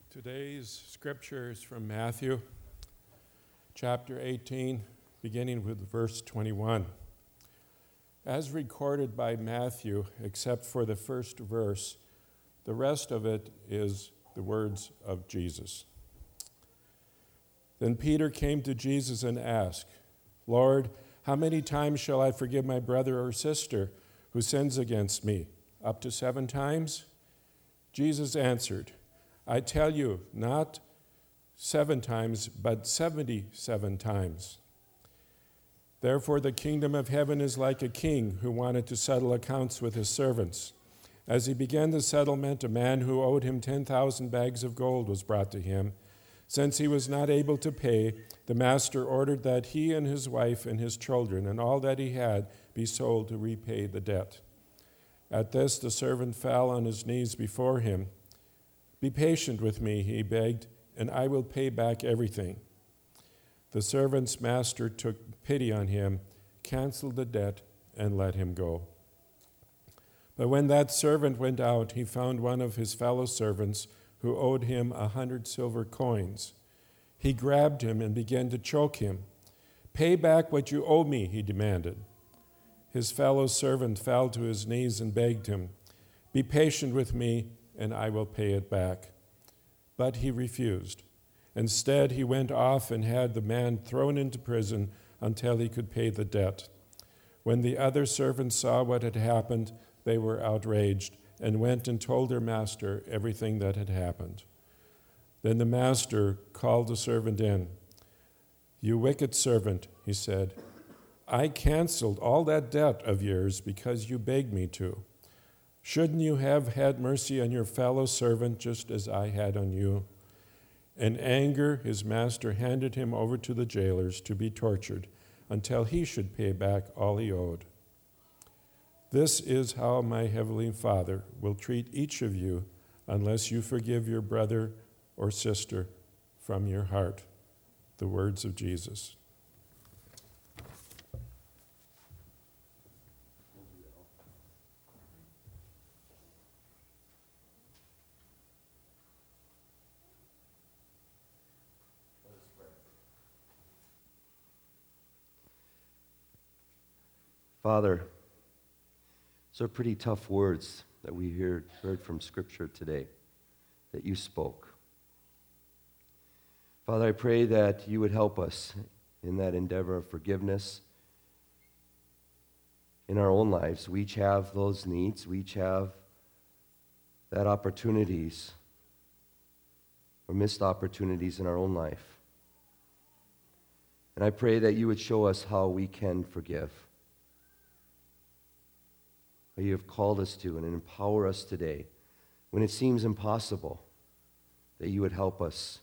Today's scripture is from Matthew, chapter 18, beginning with verse 21. As recorded by Matthew, except for the first verse, the rest of it is the words of Jesus. Then Peter came to Jesus and asked, "Lord, how many times shall I forgive my brother or sister who sins against me? Up to 7 times?" Jesus answered, "I tell you, not 7 times, but 77 times. Therefore the kingdom of heaven is like a king who wanted to settle accounts with his servants. As he began the settlement, a man who owed him 10,000 bags of gold was brought to him. Since he was not able to pay, the master ordered that he and his wife and his children and all that he had be sold to repay the debt. At this, the servant fell on his knees before him. 'Be patient with me,' he begged, 'and I will pay back everything.' The servant's master took pity on him, canceled the debt, and let him go. But when that servant went out, he found one of his fellow servants who owed him 100 silver coins. He grabbed him and began to choke him. 'Pay back what you owe me,' he demanded. His fellow servant fell to his knees and begged him, 'Be patient with me, and I will pay it back.' But he refused. Instead, he went off and had the man thrown into prison until he could pay the debt. When the other servants saw what had happened, they were outraged and went and told their master everything that had happened. Then the master called the servant in. 'You wicked servant,' he said, 'I canceled all that debt of yours because you begged me to. Shouldn't you have had mercy on your fellow servant just as I had on you?' In anger, his master handed him over to the jailers to be tortured until he should pay back all he owed. This is how my heavenly Father will treat each of you unless you forgive your brother or sister from your heart." The words of Jesus. Father, those are pretty tough words that we heard from Scripture today, that you spoke. Father, I pray that you would help us in that endeavor of forgiveness in our own lives. We each have those needs. We each have that opportunities or missed opportunities in our own life. And I pray that you would show us how we can forgive. You have called us to and empower us today when it seems impossible, that you would help us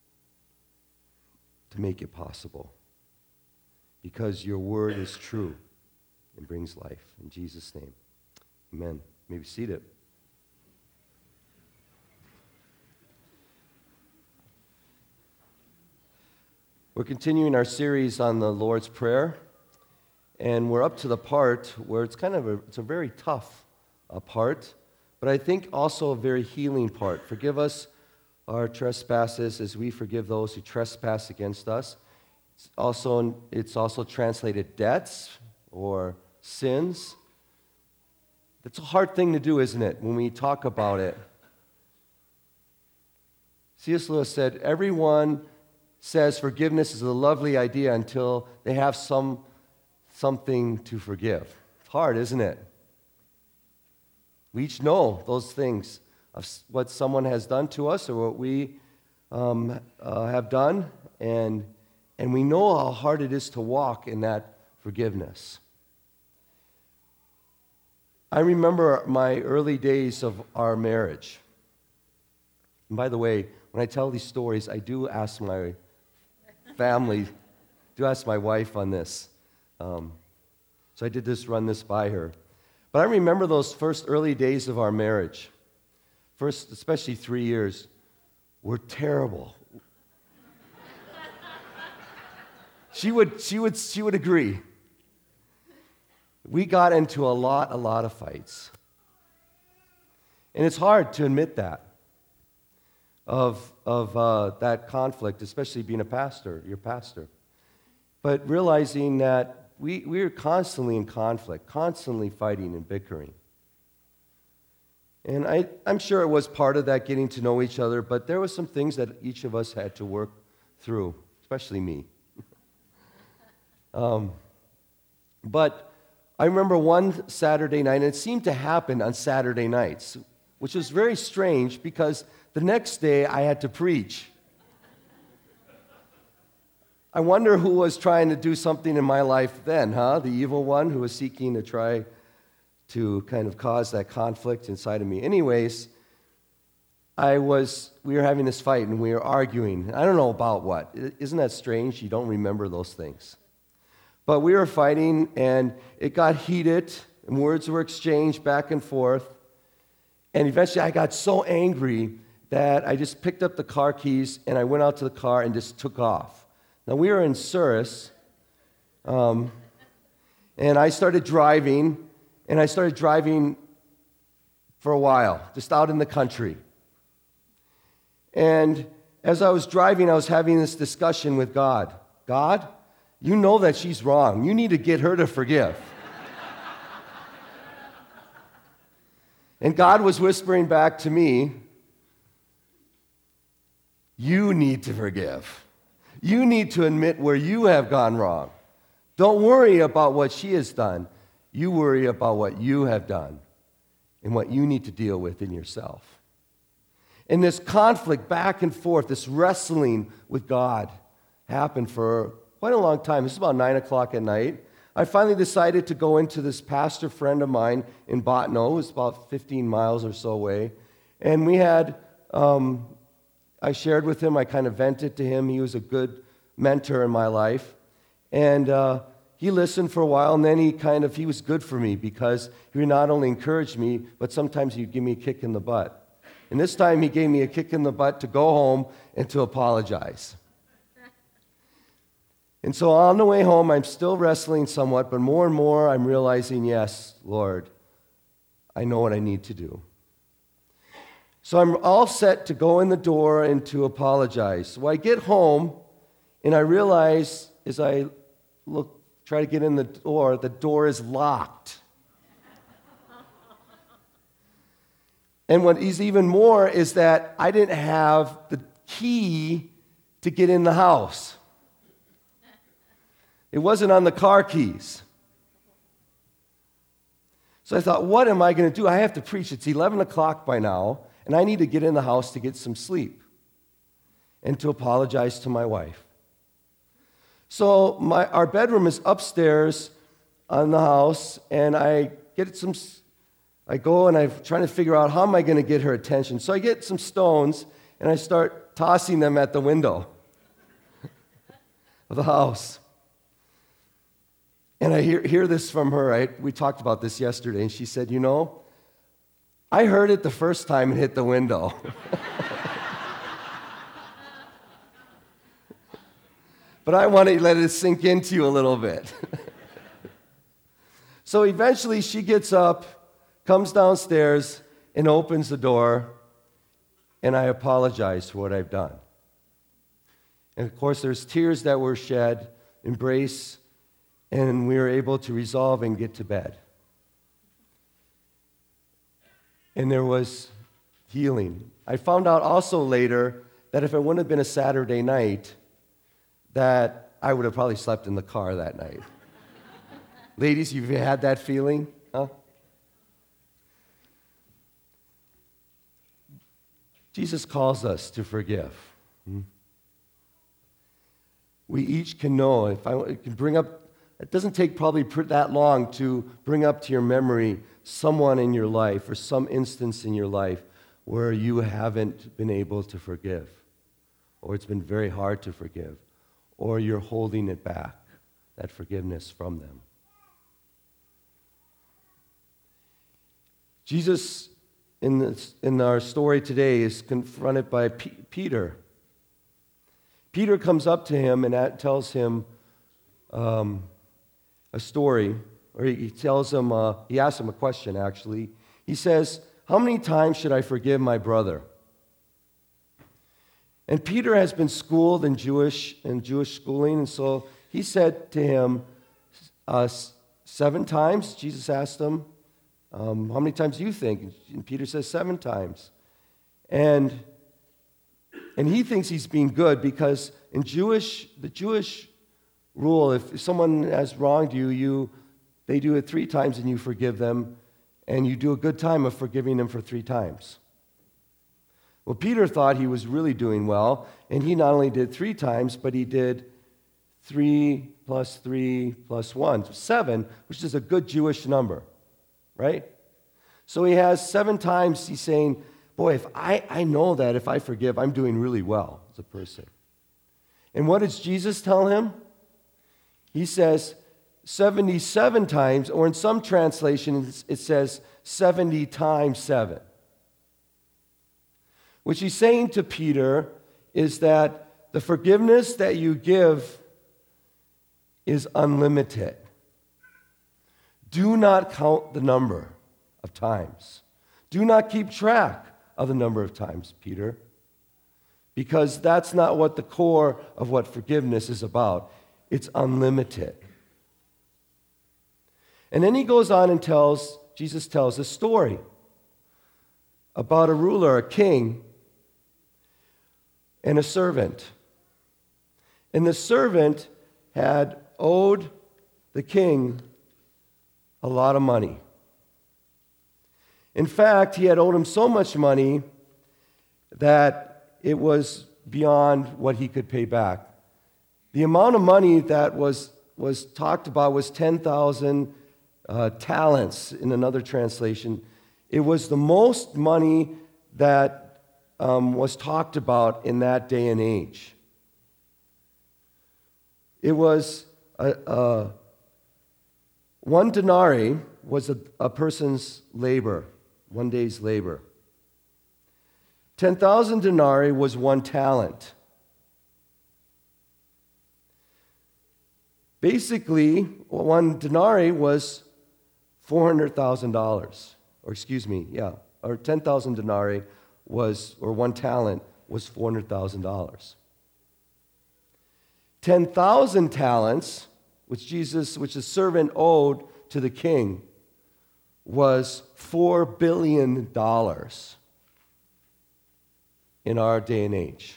to make it possible, because your word is true and brings life. In Jesus' name, amen. You may be seated. We're continuing our series on the Lord's Prayer. And we're up to the part where it's a very tough part, but I think also a very healing part. Forgive us our trespasses as we forgive those who trespass against us. It's also translated debts or sins. That's a hard thing to do, isn't it, when we talk about it? C.S. Lewis said, everyone says forgiveness is a lovely idea until they have something to forgive. It's hard, isn't it? We each know those things of what someone has done to us or what we have done, and we know how hard it is to walk in that forgiveness. I remember my early days of our marriage. And by the way, when I tell these stories, I do ask my family, ask my wife on this. So I did run this by her. But I remember those first early days of our marriage. First, especially 3 years, were terrible. She would agree. We got into a lot of fights. And it's hard to admit that. of that conflict, especially being a pastor, your pastor. But realizing that we are constantly in conflict, constantly fighting and bickering. And I'm sure it was part of that getting to know each other, but there were some things that each of us had to work through, especially me. But I remember one Saturday night, and it seemed to happen on Saturday nights, which was very strange because the next day I had to preach. I wonder who was trying to do something in my life then, huh? The evil one who was seeking to try to kind of cause that conflict inside of me. Anyways, we were having this fight and we were arguing. I don't know about what. Isn't that strange? You don't remember those things. But we were fighting and it got heated and words were exchanged back and forth. And eventually I got so angry that I just picked up the car keys and I went out to the car and just took off. Now we were in Souris, and I started driving, for a while, just out in the country. And as I was driving, I was having this discussion with God. God, you know that she's wrong. You need to get her to forgive. And God was whispering back to me, you need to forgive. You need to admit where you have gone wrong. Don't worry about what she has done. You worry about what you have done and what you need to deal with in yourself. And this conflict back and forth, this wrestling with God happened for quite a long time. This is about 9 o'clock at night. I finally decided to go into this pastor friend of mine in Botno. It was about 15 miles or so away. And we had... I shared with him, I kind of vented to him. He was a good mentor in my life. And he listened for a while, and then he was good for me because he would not only encourage me, but sometimes he'd give me a kick in the butt. And this time he gave me a kick in the butt to go home and to apologize. And so on the way home, I'm still wrestling somewhat, but more and more I'm realizing, yes, Lord, I know what I need to do. So I'm all set to go in the door and to apologize. So I get home, and I realize as I try to get in the door is locked. And what is even more is that I didn't have the key to get in the house. It wasn't on the car keys. So I thought, what am I going to do? I have to preach. It's 11 o'clock by now. And I need to get in the house to get some sleep and to apologize to my wife. So our bedroom is upstairs on the house, and I go and I'm trying to figure out how am I going to get her attention. So I get some stones, and I start tossing them at the window of the house. And I hear this from her. We talked about this yesterday, and she said, I heard it the first time and hit the window. But I want to let it sink into you a little bit. So eventually she gets up, comes downstairs, and opens the door, and I apologize for what I've done. And of course, there's tears that were shed, embrace, and we were able to resolve and get to bed. And there was healing. I found out also later that if it wouldn't have been a Saturday night, that I would have probably slept in the car that night. Ladies, you've had that feeling? Huh? Jesus calls us to forgive. We each can know. It can bring up, it doesn't take probably that long to bring up to your memory someone in your life or some instance in your life where you haven't been able to forgive, or it's been very hard to forgive, or you're holding it back, that forgiveness from them. Jesus, in our story today, is confronted by Peter. Peter comes up to him and tells him a story, or he tells him, he asks him a question, actually. He says, how many times should I forgive my brother? And Peter has been schooled in Jewish schooling, and so he said to him 7 times. Jesus asked him, how many times do you think? And Peter says 7 times. And he thinks he's being good because in the Jewish rule, if someone has wronged you, they do it 3 times and you forgive them, and you do a good time of forgiving them for 3 times. Well, Peter thought he was really doing well, and he not only did 3 times, but he did 3 plus 3 plus 1, 7, which is a good Jewish number, right? So he has 7 times, he's saying, boy, if I know that if I forgive, I'm doing really well as a person. And what does Jesus tell him? He says 77 times, or in some translations, it says 70 times 7. What he's saying to Peter is that the forgiveness that you give is unlimited. Do not count the number of times. Do not keep track of the number of times, Peter, because that's not what the core of what forgiveness is about. It's unlimited. And then he goes on and Jesus tells a story about a ruler, a king, and a servant. And the servant had owed the king a lot of money. In fact, he had owed him so much money that it was beyond what he could pay back. The amount of money that was talked about was 10,000 talents in another translation. It was the most money that was talked about in that day and age. It was 1 denarii was a person's labor, 1 day's labor. 10,000 denarii was 1 talent. Basically, 1 denarii was $400,000, or 10,000 denarii was, or 1 talent was $400,000. 10,000 talents, which the servant owed to the king, was $4 billion in our day and age.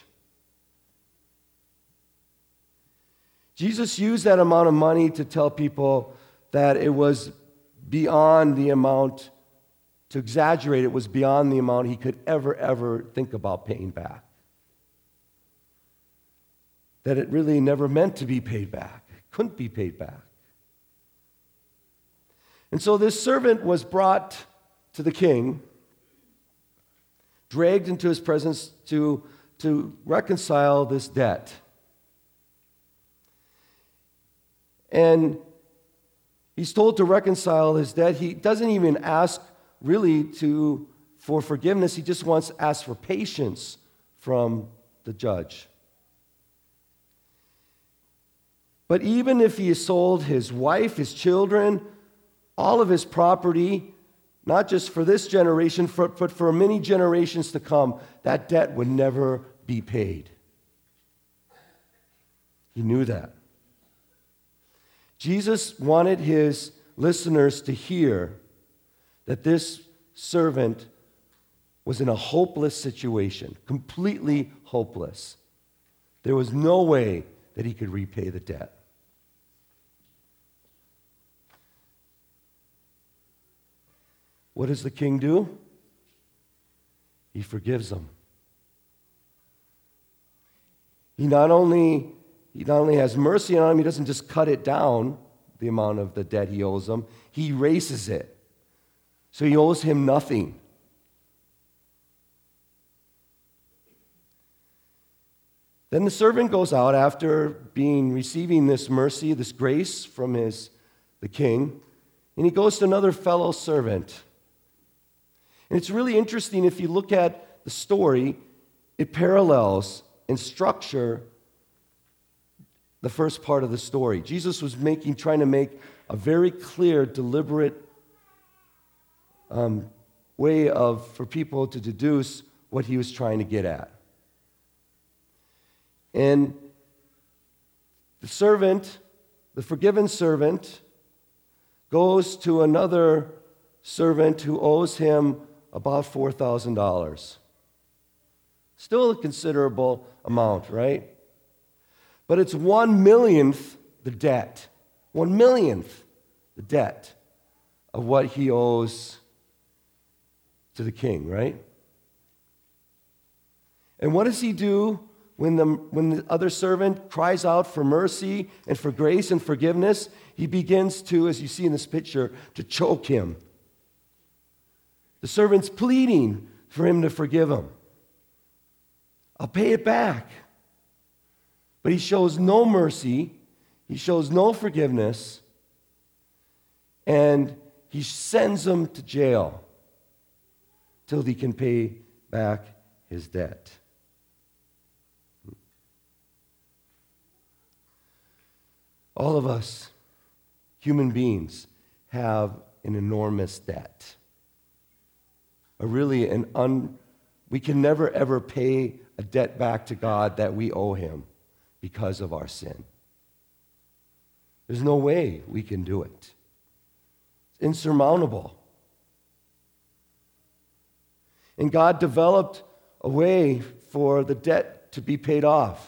Jesus used that amount of money to tell people that it was beyond the amount, to exaggerate, it was beyond the amount he could ever think about paying back. That it really never meant to be paid back. It couldn't be paid back. And so this servant was brought to the king, dragged into his presence to reconcile this debt. And he's told to reconcile his debt. He doesn't even ask really for forgiveness. He just wants to ask for patience from the judge. But even if he sold his wife, his children, all of his property, not just for this generation, but for many generations to come, that debt would never be paid. He knew that. Jesus wanted his listeners to hear that this servant was in a hopeless situation, completely hopeless. There was no way that he could repay the debt. What does the king do? He forgives him. He not only has mercy on him, he doesn't just cut it down, the amount of the debt he owes him, he erases it. So he owes him nothing. Then the servant goes out after receiving this mercy, this grace from the king, and he goes to another fellow servant. And it's really interesting if you look at the story, it parallels in structure the first part of the story. Jesus was trying to make a very clear, deliberate way for people to deduce what he was trying to get at. And the servant, the forgiven servant, goes to another servant who owes him about $4,000. Still a considerable amount, right? But it's 1/millionth the debt. 1/millionth the debt of what he owes to the king, right? And what does he do when the other servant cries out for mercy and for grace and forgiveness? He begins to, as you see in this picture, to choke him. The servant's pleading for him to forgive him. I'll pay it back. But he shows no mercy. He shows no forgiveness. And he sends him to jail till he can pay back his debt. All of us, human beings, have an enormous debt. We can never ever pay a debt back to God that we owe him because of our sin. There's no way we can do it. It's insurmountable. And God developed a way for the debt to be paid off.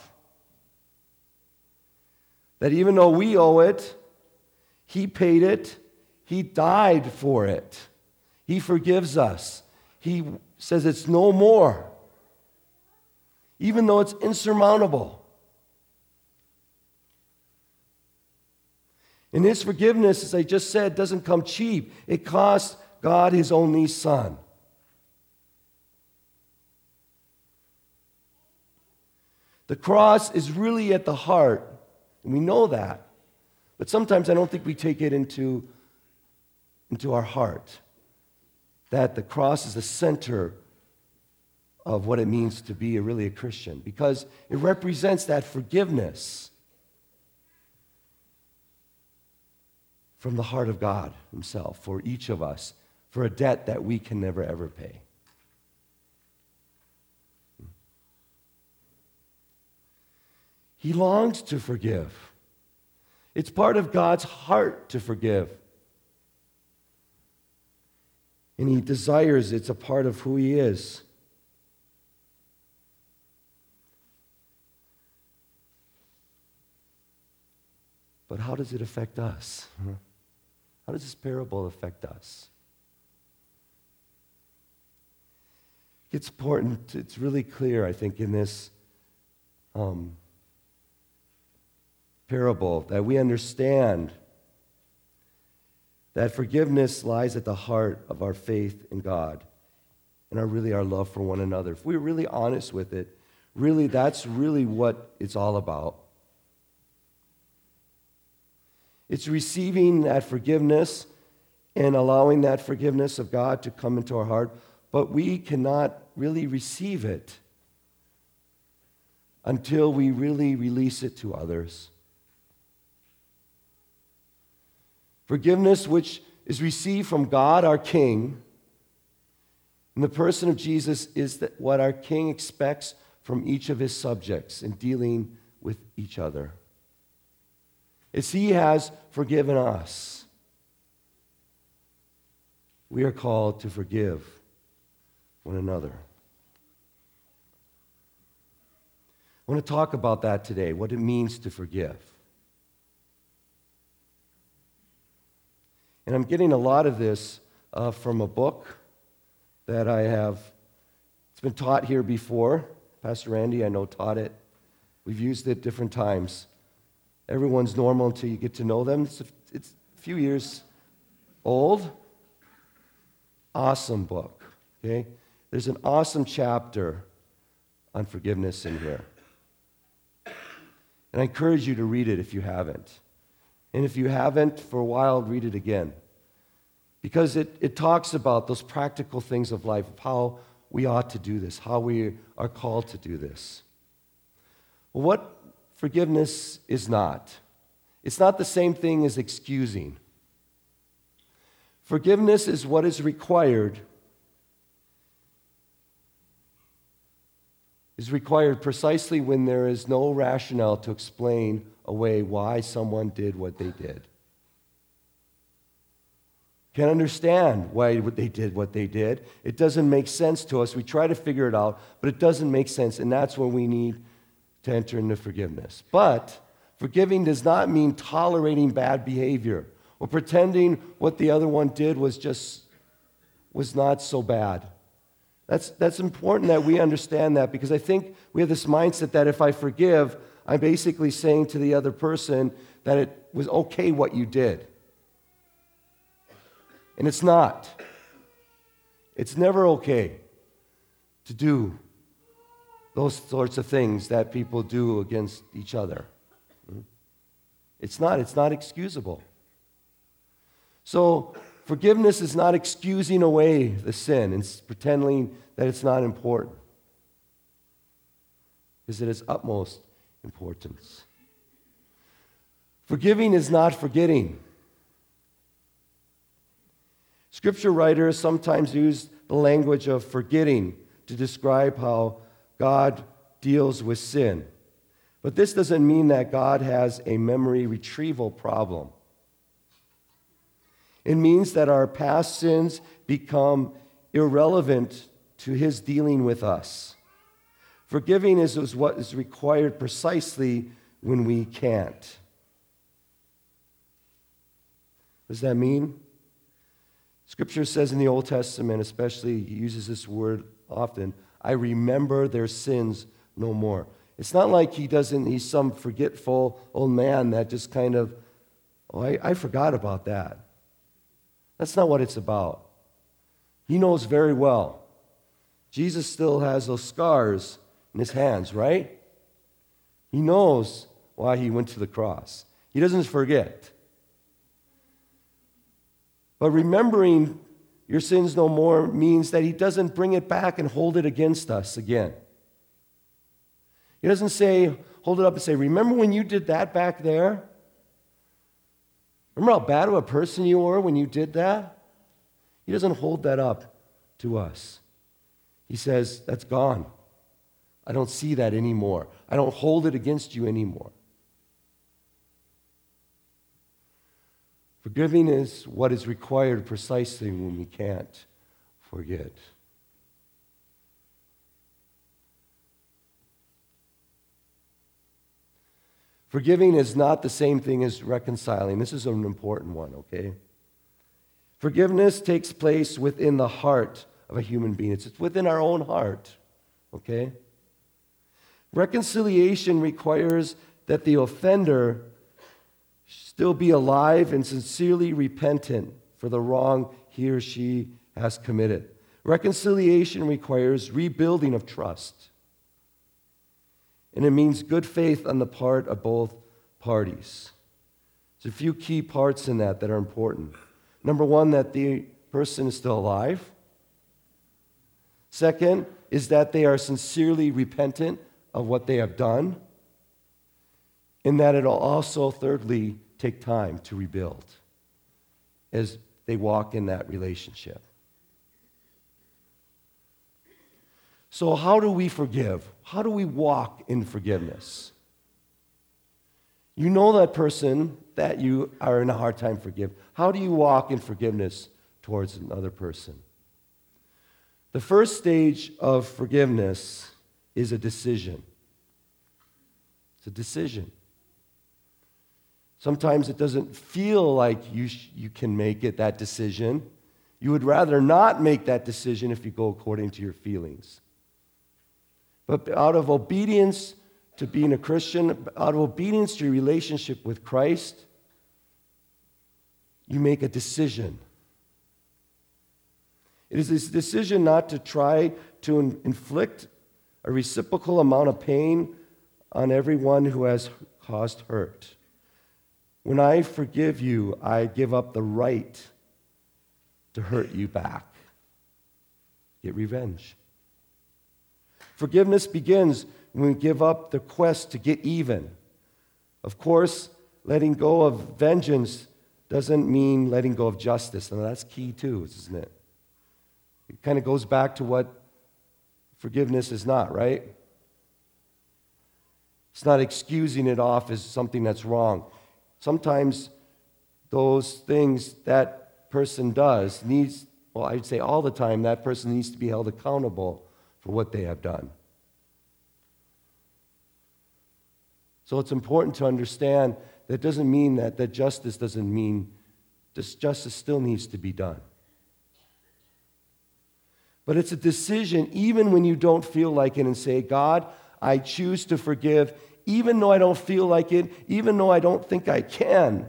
That even though we owe it, he paid it, he died for it. He forgives us. He says it's no more, even though it's insurmountable. And his forgiveness, as I just said, doesn't come cheap. It cost God his only Son. The cross is really at the heart, and we know that. But sometimes I don't think we take it into our heart, that the cross is the center of what it means to be really a Christian, because it represents that forgiveness from the heart of God himself for each of us, for a debt that we can never ever pay. He longs to forgive. It's part of God's heart to forgive. And he desires it's a part of who he is. But how does it affect us? How does this parable affect us? It's important, it's really clear, I think, in this parable that we understand that forgiveness lies at the heart of our faith in God and our love for one another. If we're really honest with it, really, that's really what it's all about. It's receiving that forgiveness and allowing that forgiveness of God to come into our heart, but we cannot really receive it until we really release it to others. Forgiveness which is received from God, our King, in the person of Jesus, is that what our King expects from each of his subjects in dealing with each other. As he has forgiven us, we are called to forgive one another. I want to talk about that today, what it means to forgive. And I'm getting a lot of this from a book that I have. It's been taught here before. Pastor Randy, I know, taught it. We've used it different times. Everyone's normal until you get to know them. It's a few years old. Awesome book, okay? There's an awesome chapter on forgiveness in here. And I encourage you to read it if you haven't. And if you haven't for a while, read it again. Because it talks about those practical things of life, of how we ought to do this, how we are called to do this. Well, what forgiveness is not. It's not the same thing as excusing. Forgiveness is what is required is required precisely when there is no rationale to explain away why someone did what they did. Can't understand why they did what they did. It doesn't make sense to us. We try to figure it out, but it doesn't make sense, and that's when we need to enter into forgiveness. But forgiving does not mean tolerating bad behavior or pretending what the other one did was not so bad. That's important that we understand that, because I think we have this mindset that if I forgive, I'm basically saying to the other person that it was okay what you did. And it's not. It's never okay to do those sorts of things that people do against each other. It's not excusable. So forgiveness is not excusing away the sin and pretending that it's not important, because it is utmost importance. Forgiving is not forgetting. Scripture writers sometimes use the language of forgetting to describe how God deals with sin. But this doesn't mean that God has a memory retrieval problem. It means that our past sins become irrelevant to his dealing with us. Forgiving is what is required precisely when we can't. What does that mean? Scripture says in the Old Testament, especially, he uses this word often, I remember their sins no more. It's not like he's some forgetful old man that just kind of, I forgot about that. That's not what it's about. He knows very well. Jesus still has those scars in his hands, right? He knows why he went to the cross. He doesn't forget. But remembering your sins no more means that he doesn't bring it back and hold it against us again. He doesn't say, hold it up and say, remember when you did that back there? Remember how bad of a person you were when you did that? He doesn't hold that up to us. He says, that's gone. I don't see that anymore. I don't hold it against you anymore. Forgiving is what is required precisely when we can't forget. Forgiving is not the same thing as reconciling. This is an important one, okay? Forgiveness takes place within the heart of a human being. It's within our own heart, okay? Reconciliation requires that the offender still be alive and sincerely repentant for the wrong he or she has committed. Reconciliation requires rebuilding of trust. And it means good faith on the part of both parties. There's a few key parts in that are important. Number one, that the person is still alive. Second is that they are sincerely repentant of what they have done. And that it'll also, thirdly, take time to rebuild as they walk in that relationship. So how do we forgive? How do we walk in forgiveness? You know that person that you are in a hard time forgive. How do you walk in forgiveness towards another person? The first stage of forgiveness is a decision. It's a decision. Sometimes it doesn't feel like you can make it, that decision. You would rather not make that decision if you go according to your feelings. But out of obedience to being a Christian, out of obedience to your relationship with Christ, you make a decision. It is this decision not to try to inflict a reciprocal amount of pain on everyone who has caused hurt. When I forgive you, I give up the right to hurt you back. Get revenge. Forgiveness begins when we give up the quest to get even. Of course, letting go of vengeance doesn't mean letting go of justice, and that's key too, isn't it? It kind of goes back to what forgiveness is not, right? It's not excusing it off as something that's wrong. Sometimes those things that person does needs, well, I'd say all the time, that person needs to be held accountable for what they have done. So it's important to understand that doesn't mean that justice doesn't mean justice still needs to be done. But it's a decision even when you don't feel like it and say, God, I choose to forgive even though I don't feel like it, even though I don't think I can.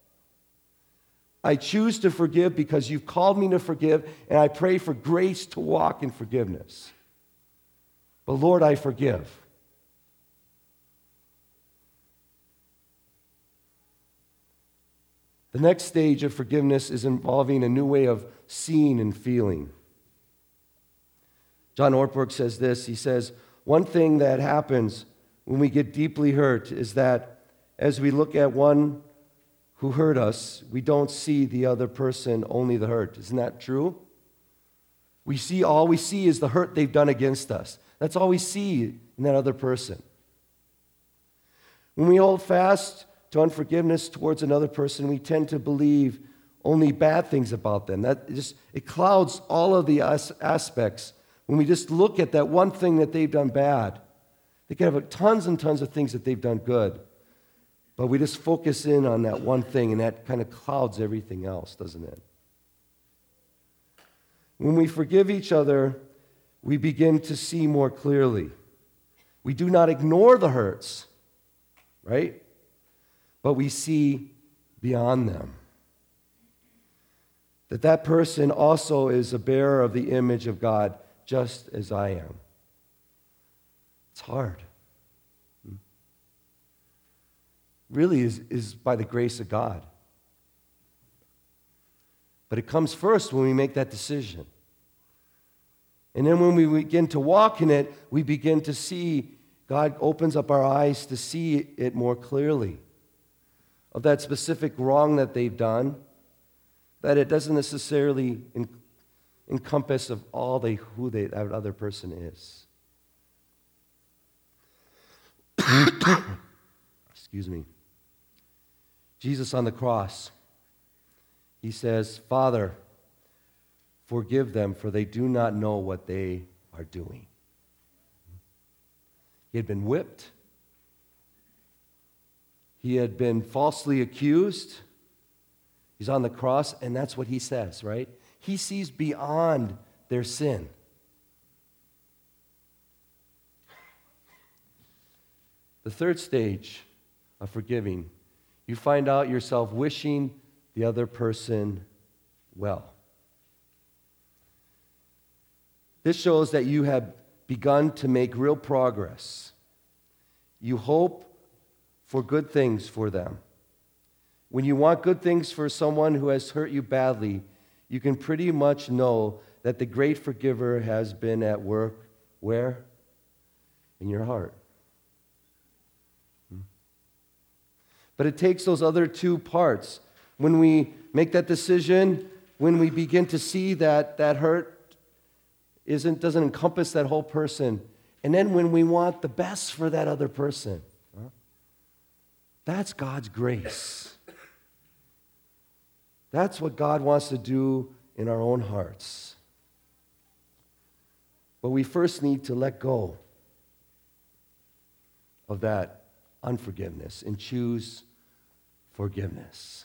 I choose to forgive because you've called me to forgive, and I pray for grace to walk in forgiveness. But Lord, I forgive. The next stage of forgiveness is involving a new way of seeing and feeling. John Ortberg says this. He says, one thing that happens when we get deeply hurt is that as we look at one who hurt us, we don't see the other person, only the hurt. Isn't that true? All we see is the hurt they've done against us. That's all we see in that other person. When we hold fast to unforgiveness towards another person, we tend to believe only bad things about them. It clouds all of the aspects. When we just look at that one thing that they've done bad, they can have tons and tons of things that they've done good. But we just focus in on that one thing, and that kind of clouds everything else, doesn't it? When we forgive each other, we begin to see more clearly. We do not ignore the hurts, right? But we see beyond them. That person also is a bearer of the image of God, just as I am. It's hard. Really is by the grace of God. But it comes first when we make that decision. And then when we begin to walk in it, we begin to see, God opens up our eyes to see it more clearly. Of that specific wrong that they've done, that it doesn't necessarily encompass of who that other person is. Excuse me. Jesus on the cross, he says, Father, forgive them, for they do not know what they are doing. He had been whipped. He had been falsely accused. He's on the cross, and that's what he says, right? He sees beyond their sin. The third stage of forgiving, you find out yourself wishing the other person well. This shows that you have begun to make real progress. You hope for good things for them. When you want good things for someone who has hurt you badly, you can pretty much know that the great forgiver has been at work. Where? In your heart. But it takes those other two parts. When we make that decision, when we begin to see that hurt doesn't encompass that whole person, and then when we want the best for that other person, that's God's grace. That's what God wants to do in our own hearts. But we first need to let go of that unforgiveness and choose forgiveness.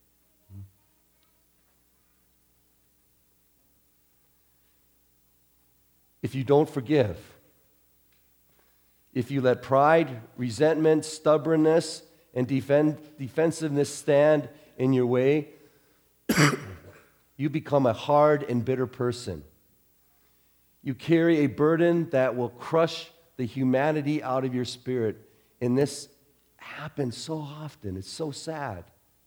If you don't forgive, if you let pride, resentment, stubbornness, and defensiveness stand in your way, you become a hard and bitter person. You carry a burden that will crush the humanity out of your spirit. And this happens so often. It's so sad.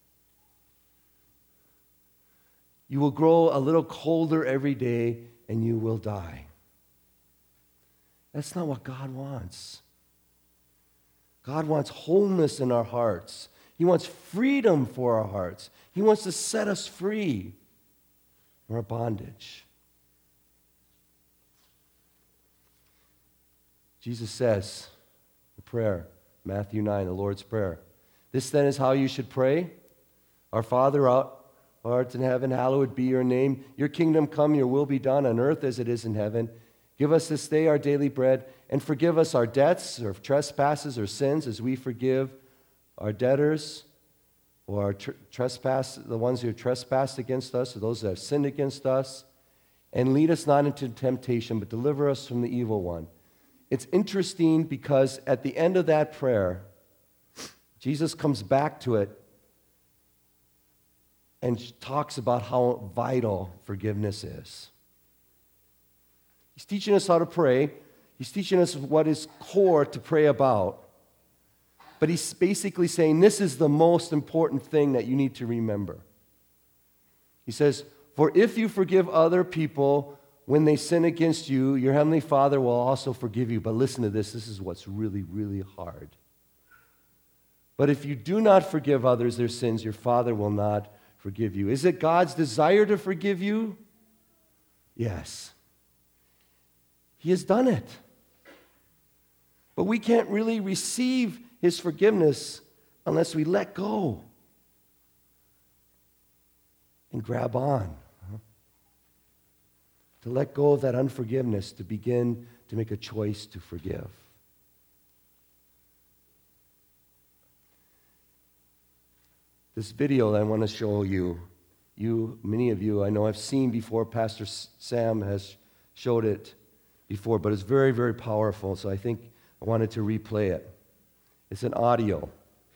You will grow a little colder every day, and you will die. That's not what God wants. God wants wholeness in our hearts. He wants freedom for our hearts. He wants to set us free from our bondage. Jesus says, the prayer, Matthew 9, the Lord's Prayer. This then is how you should pray. Our Father, who art in heaven, hallowed be your name. Your kingdom come, your will be done on earth as it is in heaven. Give us this day our daily bread, and forgive us our debts, or trespasses, or sins, as we forgive our debtors, or our the ones who have trespassed against us, or those that have sinned against us. And lead us not into temptation, but deliver us from the evil one. It's interesting because at the end of that prayer, Jesus comes back to it and talks about how vital forgiveness is. He's teaching us how to pray. He's teaching us what is core to pray about. But he's basically saying this is the most important thing that you need to remember. He says, for if you forgive other people when they sin against you, your heavenly Father will also forgive you. But listen to this. This is what's really, really hard. But if you do not forgive others their sins, your Father will not forgive you. Is it God's desire to forgive you? Yes. He has done it. But we can't really receive His forgiveness unless we let go and grab on. To let go of that unforgiveness, to begin to make a choice to forgive. This video that I want to show you, many of you, I know I've seen before. Pastor Sam has showed it before, but it's very, very powerful, so I think I wanted to replay it. It's an audio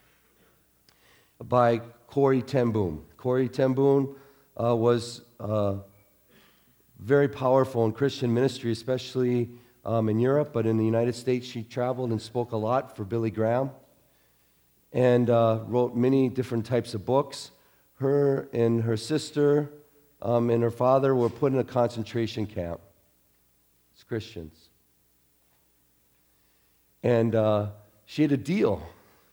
by Corrie ten Boom. Corrie ten Boom was very powerful in Christian ministry, especially in Europe, but in the United States she traveled and spoke a lot for Billy Graham and wrote many different types of books. Her and her sister and her father were put in a concentration camp as Christians. And she had a deal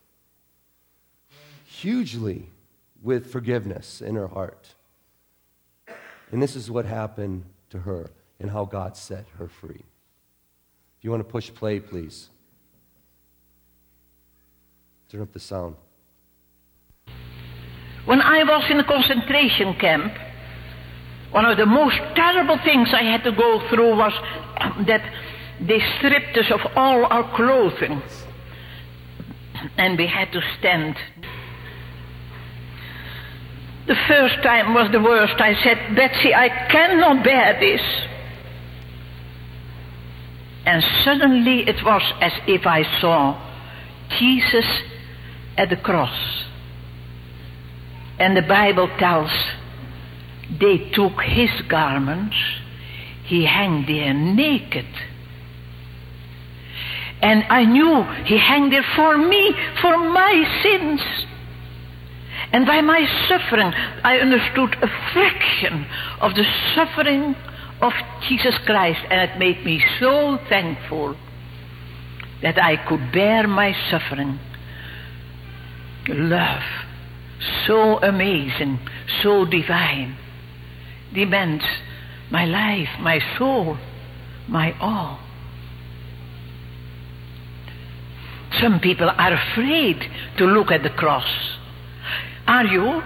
hugely with forgiveness in her heart. And this is what happened to her and how God set her free. If you want to push play, please. Turn up the sound. When I was in a concentration camp, one of the most terrible things I had to go through was that they stripped us of all our clothing. And we had to stand. The first time was the worst. I said, Betsy, I cannot bear this. And suddenly it was as if I saw Jesus at the cross. And the Bible tells, they took his garments, he hung there naked. And I knew he hung there for me, for my sins. And by my suffering, I understood a fraction of the suffering of Jesus Christ. And it made me so thankful that I could bear my suffering. Love, so amazing, so divine, demands my life, my soul, my all. Some people are afraid to look at the cross. Are you?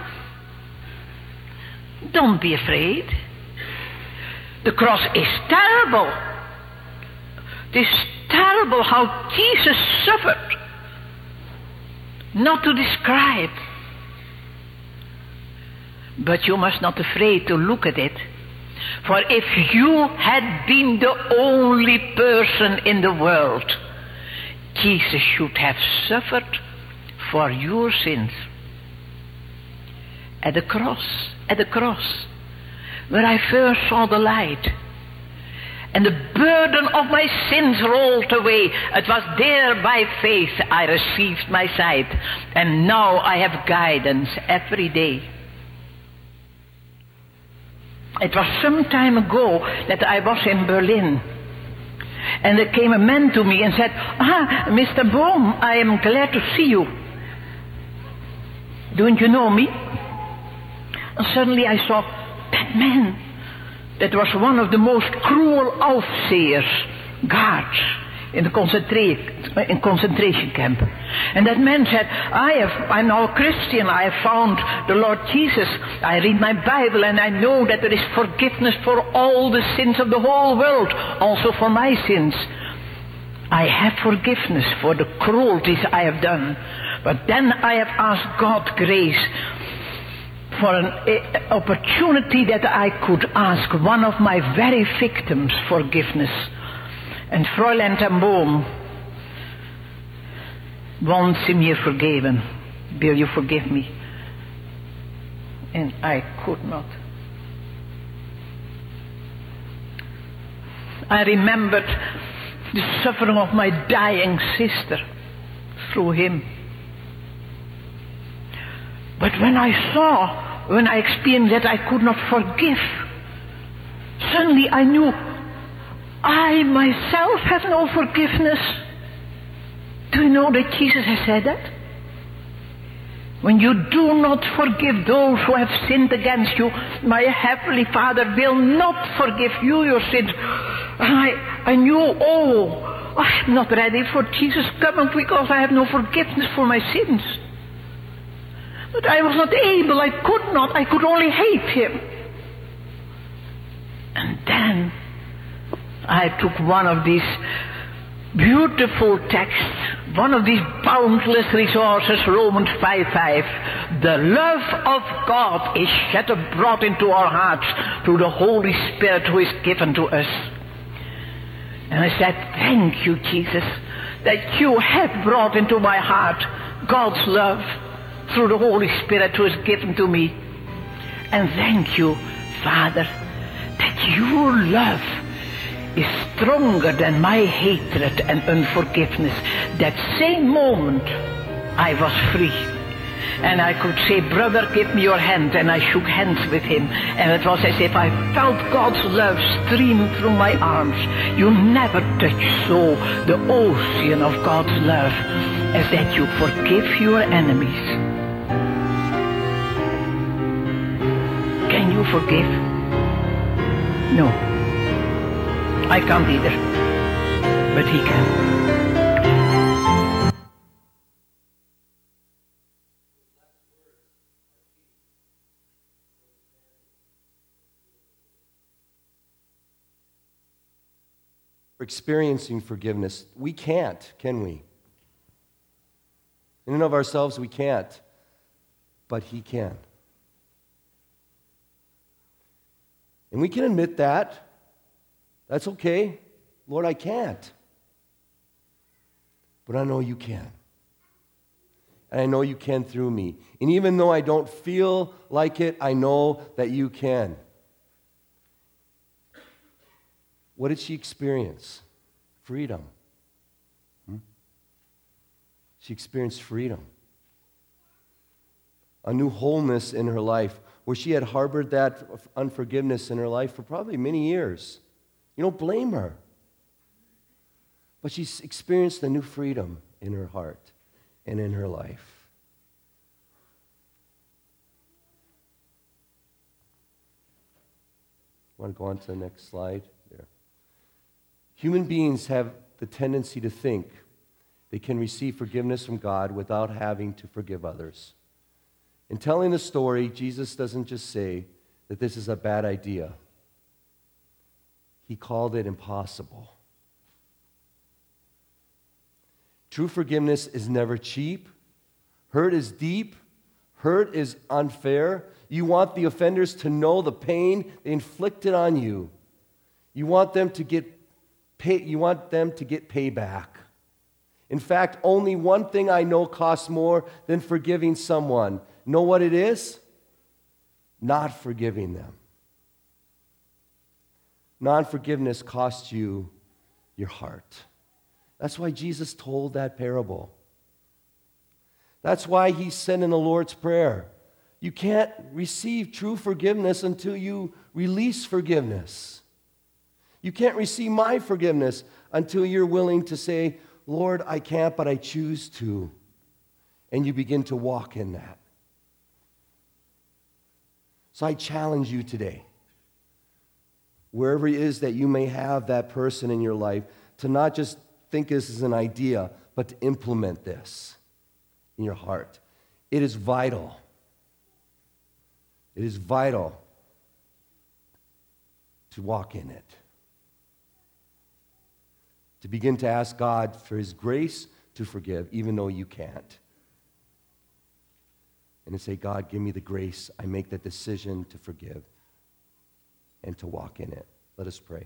Don't be afraid. The cross is terrible. It is terrible how Jesus suffered. Not to describe. But you must not be afraid to look at it. For if you had been the only person in the world, Jesus should have suffered for your sins. At the cross, where I first saw the light, and the burden of my sins rolled away. It was there by faith I received my sight, and now I have guidance every day. It was some time ago that I was in Berlin, and there came a man to me and said, Mr. Bohm, I am glad to see you. Don't you know me? And suddenly I saw that man that was one of the most cruel overseers, guards. in the concentration camp. And that man said, I'm now a Christian, I have found the Lord Jesus, I read my Bible and I know that there is forgiveness for all the sins of the whole world, also for my sins. I have forgiveness for the cruelties I have done. But then I have asked God grace for an opportunity that I could ask one of my very victims forgiveness. And Fräulein ten Boom wants him here forgiven. Will you forgive me? And I could not. I remembered the suffering of my dying sister through him. But when I experienced that I could not forgive, suddenly I knew I myself have no forgiveness. Do you know that Jesus has said that? When you do not forgive those who have sinned against you, my heavenly Father will not forgive you your sins. I knew, I'm not ready for Jesus coming because I have no forgiveness for my sins. But I was not able, I could only hate him. And then I took one of these beautiful texts, one of these boundless resources, Romans 5:5. The love of God is shed abroad into our hearts through the Holy Spirit who is given to us. And I said, thank you, Jesus, that you have brought into my heart God's love through the Holy Spirit who is given to me. And thank you, Father, that your love is stronger than my hatred and unforgiveness. That same moment I was free. And I could say, brother, give me your hand. And I shook hands with him. And it was as if I felt God's love stream through my arms. You never touch so the ocean of God's love as that you forgive your enemies. Can you forgive? No. I can't either. But he can. Experiencing forgiveness. We can't, can we? In and of ourselves, we can't. But he can. And we can admit that. That's okay. Lord, I can't. But I know you can. And I know you can through me. And even though I don't feel like it, I know that you can. What did she experience? Freedom. She experienced freedom. A new wholeness in her life, where she had harbored that unforgiveness in her life for probably many years. You don't blame her. But she's experienced a new freedom in her heart and in her life. Want to go on to the next slide? There. Human beings have the tendency to think they can receive forgiveness from God without having to forgive others. In telling the story, Jesus doesn't just say that this is a bad idea. He called it impossible. True forgiveness is never cheap. Hurt is deep. Hurt is unfair. You want the offenders to know the pain they inflicted on you. You want them to get payback. In fact, only one thing I know costs more than forgiving someone. Know what it is? Not forgiving them. Non-forgiveness costs you your heart. That's why Jesus told that parable. That's why he said in the Lord's Prayer, you can't receive true forgiveness until you release forgiveness. You can't receive my forgiveness until you're willing to say, Lord, I can't, but I choose to. And you begin to walk in that. So I challenge you today, wherever it is that you may have that person in your life, to not just think this is an idea, but to implement this in your heart. It is vital. It is vital to walk in it. To begin to ask God for His grace to forgive, even though you can't. And to say, God, give me the grace. I make that decision to forgive and to walk in it. Let us pray.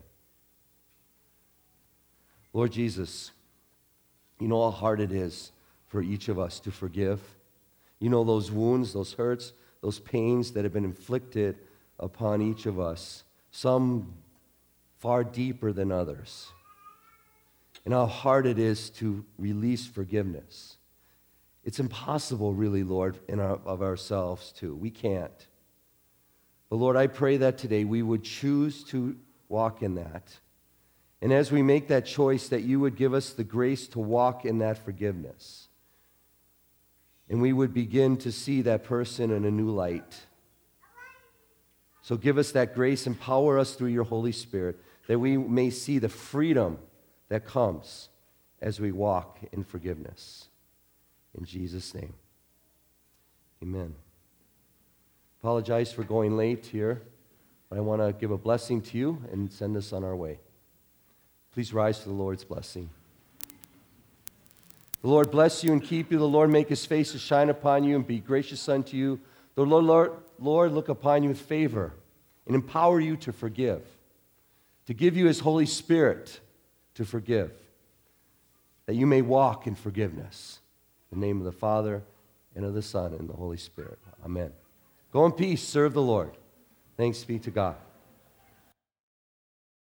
Lord Jesus, you know how hard it is for each of us to forgive. You know those wounds, those hurts, those pains that have been inflicted upon each of us, some far deeper than others. And how hard it is to release forgiveness. It's impossible, really, Lord, of ourselves, too. We can't. But, Lord, I pray that today we would choose to walk in that. And as we make that choice, that you would give us the grace to walk in that forgiveness. And we would begin to see that person in a new light. So give us that grace, empower us through your Holy Spirit, that we may see the freedom that comes as we walk in forgiveness. In Jesus' name, amen. Apologize for going late here, but I want to give a blessing to you and send us on our way. Please rise to the Lord's blessing. The Lord bless you and keep you. The Lord make his face to shine upon you and be gracious unto you. The Lord look upon you with favor and empower you to forgive, to give you his Holy Spirit to forgive, that you may walk in forgiveness. In the name of the Father, and of the Son, and the Holy Spirit. Amen. Go in peace. Serve the Lord. Thanks be to God.